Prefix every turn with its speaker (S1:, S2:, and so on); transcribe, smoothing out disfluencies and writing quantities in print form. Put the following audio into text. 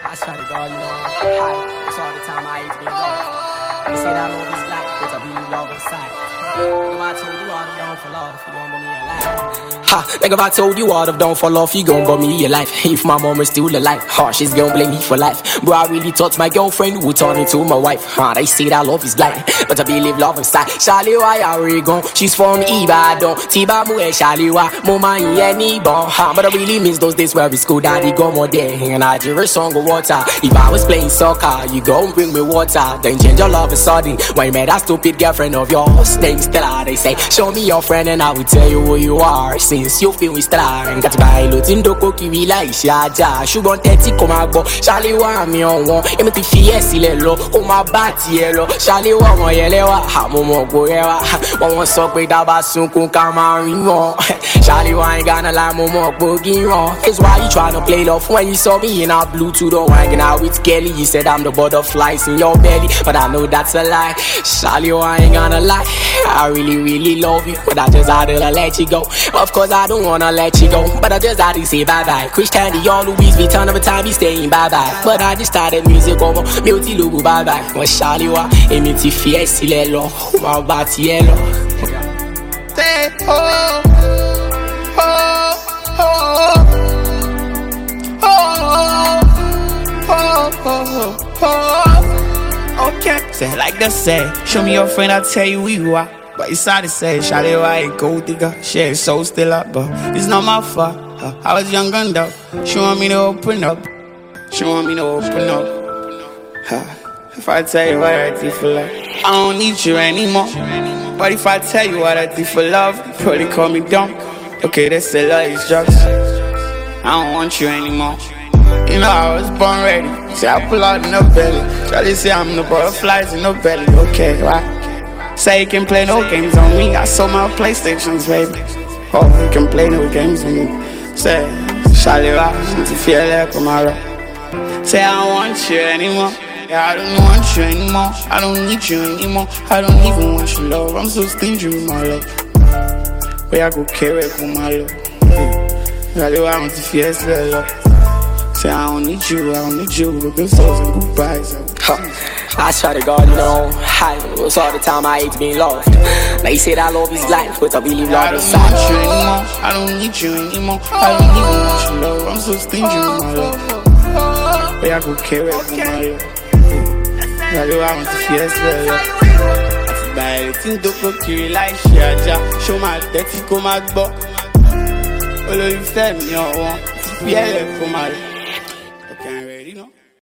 S1: I swear to God, you know, high. It's all the time I hate being lost. They say that love is life, but I really love inside. Nigga, I told you all the down for love if you want me in your life. Ha, nigga, if I told you all the down for love, you gon' bum me your life. If my mom is still alive, she's gon' blame me for life. Bro, I really thought my girlfriend would turn into my wife. They say that love is life, but I believe love inside. Shaliwa ya Oregon, she's from Ibadan. Tiba mu'e Shaliwa, mama ye ni bon. But I really miss those days where we school daddy go more there. And I hear a song of water. If I was playing soccer, you gon' bring me water. Then change your love is sudden. When you met that stupid girlfriend of yours, things still are. They say, show me your friend and I will tell you who you are. Since you feel we star, and got to buy Lutindo cookie, we like Shaja. Sugar 30 come out, but Shaliwa me on one. Emity fies, lelo, oh my bat yellow. Shaliwa, my yellow, Hamomo Goya. One sock with Abasunku Kamarino. Shaliwa ain't gonna lie, Momo Boogie wrong. It's why you tryna play love when you saw me in our Bluetooth or hanging out with Kelly. You said I'm the butterflies in your belly, but I know that's a lie. Shaliwa ain't gonna lie. I really love you, but I just had to let you go. Of course I don't wanna let you go, but I just had to say bye-bye. Chris Candy, all Louis Vuitton, every time he staying bye-bye. But I just started music over, multi logo bye-bye. When Shaliwa, emiti fies, lelo, my bat yellow.
S2: Say oh, oh, oh, oh, oh, oh, oh. Okay, say like they say, show me your friend, I'll tell you who you are. But it's hard to say, Shaliwa ain't gold digger. She ain't so still up, but it's not my fault. I was young and dumb. She want me to open up. She want me to open up. If I tell you what I did for love, I don't need you anymore. But if I tell you what I did for love, you probably call me dumb. Okay, they say love is drugs. I don't want you anymore. You know I was born ready. Say I pull out in the belly. Charlie say I'm the butterflies in the belly. Okay, why? Say you can play no games on me. I sold my PlayStations, baby. Oh, you can play no games on me. Say, Shaliwa, you feel like tomorrow. Say I don't want you anymore. Yeah, I don't want you anymore. I don't need you anymore. I don't even want your love. I'm so stingy with my love. Where I go carry for my love. Shaliwa, I want to feel love. Say I don't need you. I don't need you. Good souls and goodbyes.
S1: I swear to God, you know, it's all the time I hate being loved. They say that love is life, but I believe love is
S2: inside. I don't need you anymore. I don't even want your love. I'm so stingy with my love. Where I go carry for my love. I want to feel love. I buy everything to go carry like Shaja. Show my dirty, come out, but all of you fed me on one. Feel like for my love.